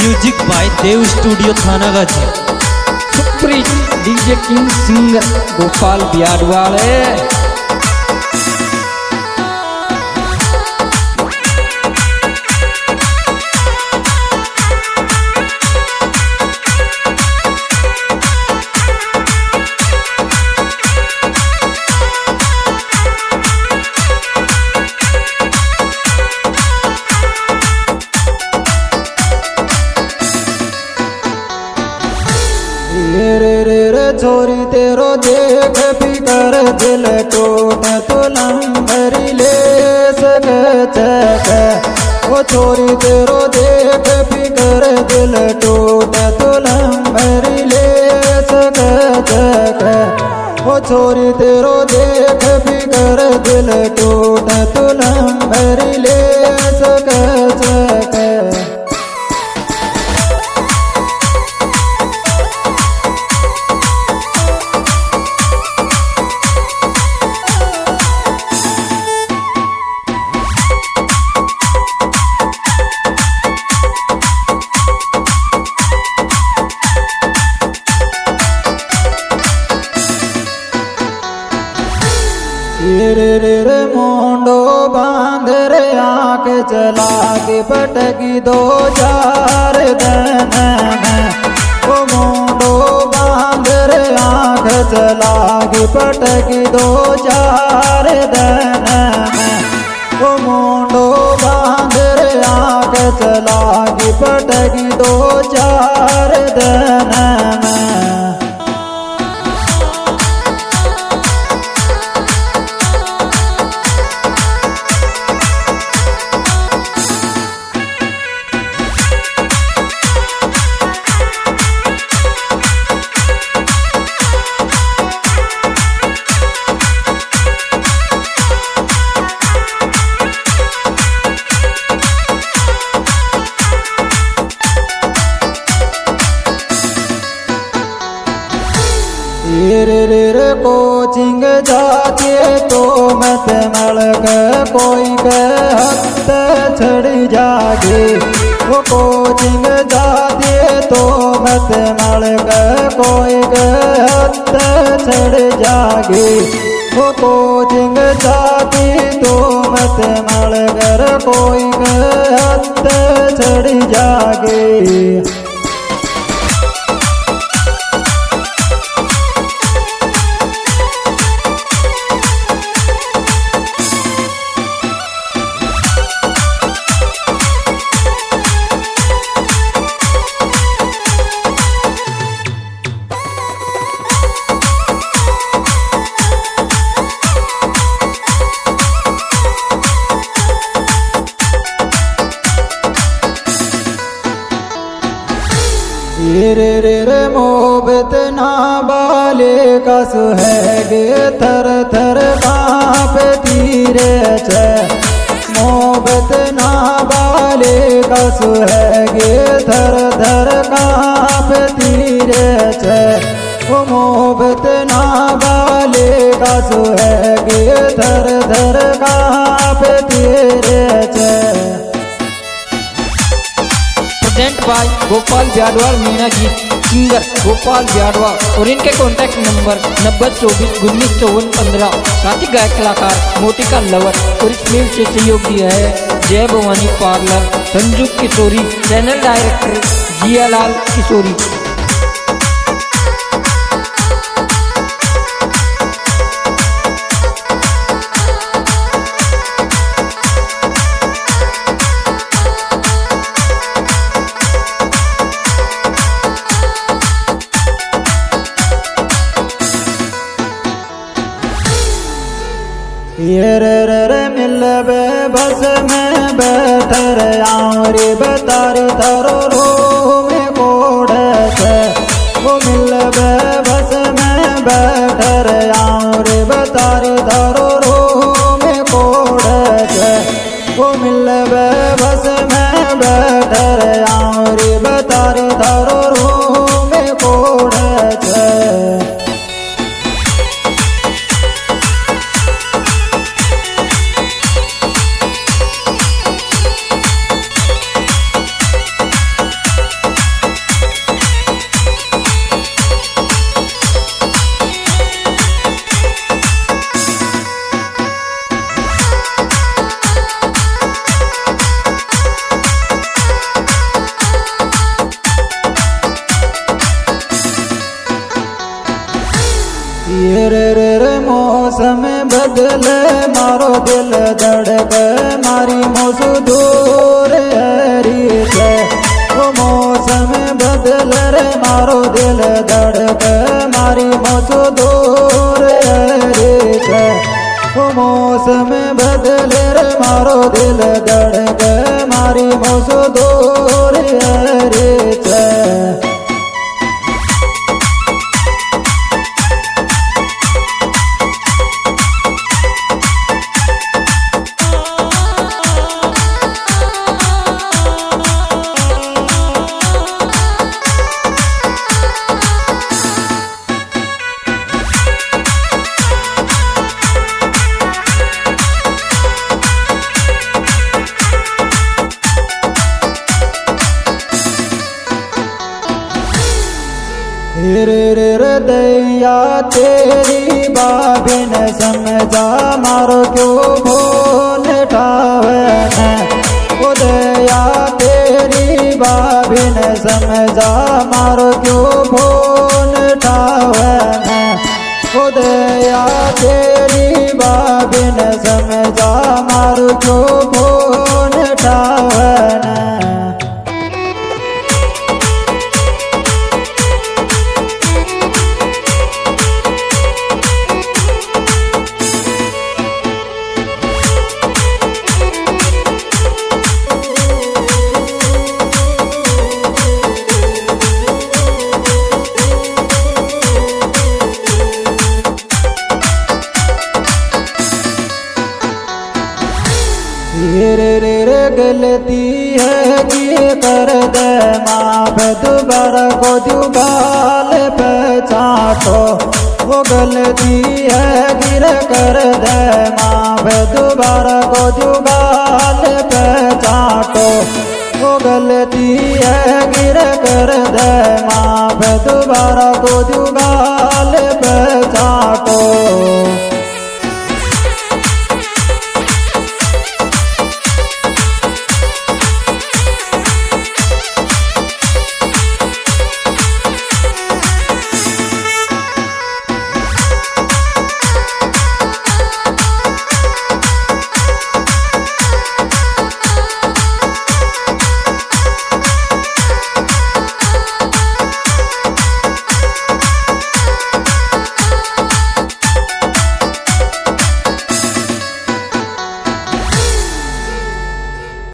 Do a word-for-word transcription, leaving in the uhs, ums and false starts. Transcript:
Music by Dev studio Thana Ghazi. सुप्री DJ king singer Gopal Biyadwale. रे रे रे छोरी तेरो देख फिकर दिल टूट तो लंगरी ले सके। ओ छोरी तेरो देख फिकर दिल टूट तो लंगरी ले सके। ओ छोरी तेरो देख फिकर दिल टूट तो लंगरी ले सके। रे रे रे मोंडो बांध रे आँख चला के पटकी दो चार दिन में। ओ मोंडो बांध रे आँख चला के पटकी दो चार दिन में। ओ मोंडो बांध रे आँख चला के पटकी दो चार दिन में। रे रे रे कोचिंग जाते तो मत मलक कोई के हद छड़ जागे। वो कोचिंग जाते तो मत मलक कोई के हद छड़ जागे। वो कोचिंग जाती तो मत मलक कोई के हद छड़ जागे। रे रे रे मोहब्बत ना बाले का सुहागे थर थर कांपती रे छे। मोहब्बत ना बाले का सुहागे थर थर कांपती रे छे। ओ मोहब्बत ना बाले का सुहागे थर थर कांपती रे छे। प्रेजेंट बाय गोपाल बियाडवाल मीना गीत सिंगर गोपाल बियाडवाल और इनके कॉन्टैक्ट नंबर नब्बे चौबीस उन्नीस चौवन पंद्रह। साथ ही गायक कलाकार मोटिका लवर और इस फिल्म से सहयोग दिया है Jai Bhavani parlour, Sanju Kishori, channel director Jiyalal Kishori. ये रे रे रे मिलबे बस में बैठर आउरी बतारी तारो रो में कोड़ से। वो मिलबे बस में बैठर आउरी बतारी तारो रो में कोड़ से। वो मिलबे बस में बैठर आउरी बतारी तारो रो में कोड़ से। बदले मारो दिल धड़क मारी मोसू दूर हरी से वो मौसम बदल रे मारो दिल धड़क मारी मोसू दूर हरी से वो मौसम बदल रे मारो दिल धड़क मारी मोसू दूर हरी से हृदया तेरी बाबिन समझा मारो क्यों भोल ठावन उदया तेरी बाबिन समझा मारो क्यों भोल ठावन उदया तेरी बाबिन समझा मारो क्यों भोल ठावन रे रे रे गलती है कि कर दे माफ दोबारा को दुबाल पे चाटो वो गलती है गिर कर दे माफ दोबारा को दुबाल पे चाटो वो गलती है गिर कर दे माफ दोबारा को दुबाल पे चाटो